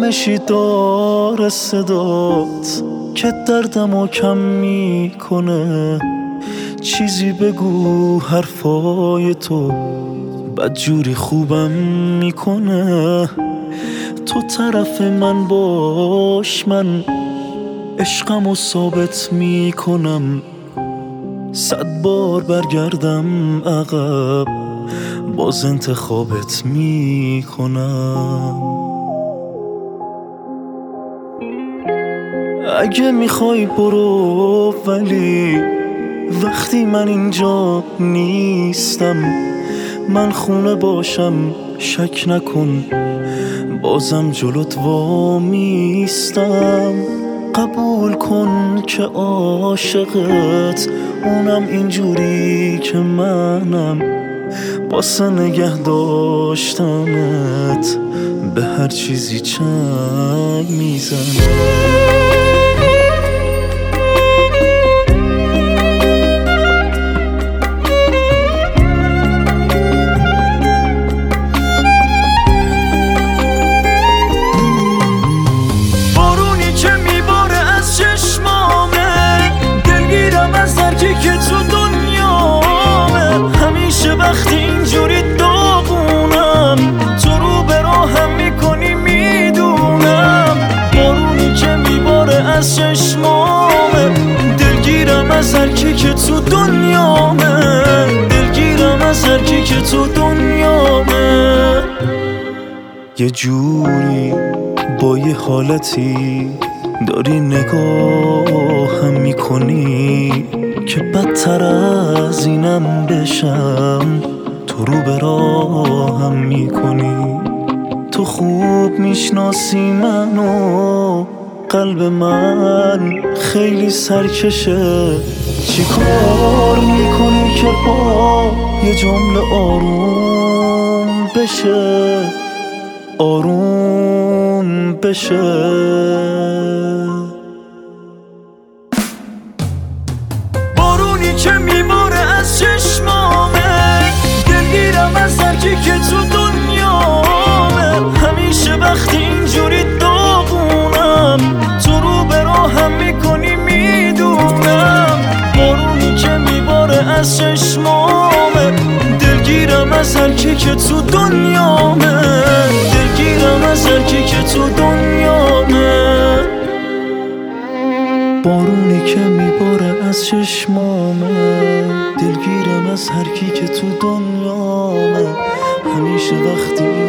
آرامشی داره صدات که دردمو کم میکنه. چیزی بگو حرفای تو بدجوری خوبم میکنه. تو طرف من باش، من عشقمو ثابت میکنم. 100 بار برگردم عقب باز انتخابت میکنم. اگه میخوای برو، ولی وقتی من اینجا نیستم، من خونه باشم شک نکن بازم جلوت وامیستم. قبول کن که عاشقت، اونم اینجوری که منم. واسه نگه داشتنت به هر چیزی چنگ میزنم. وقتی اینجوری داغونم، تو رو به راهم میکنی میدونم. بارونی که میباره از چشمامه، دلگیرم از هر کی که تو دنیامه. دلگیرم از هر کی که تو دنیامه. یه جوری با یه حالتی داری نگاهم میکنی که بدتر از اینم بشم. تو رو به راهم میکنی. تو خوب میشناسی منو، قلب من خیلی سرکشه. چی کار میکنی که با یه جمله آروم بشه، آروم بشه. که میباره از چشمامه، دلگیرم از هر کی که تو دنیامه. همیشه وقتی اینجوری داغونم، تو رو به راهم میکنی میدونم. بارونی که میباره از چشمامه، دلگیرم از هر کی که تو دنیامه. دلگیرم از هر کی که تو دنیامه. بارونی که میباره از چشمامه، دلگیرم از هر کی که تو دنیامه. همیشه وقتی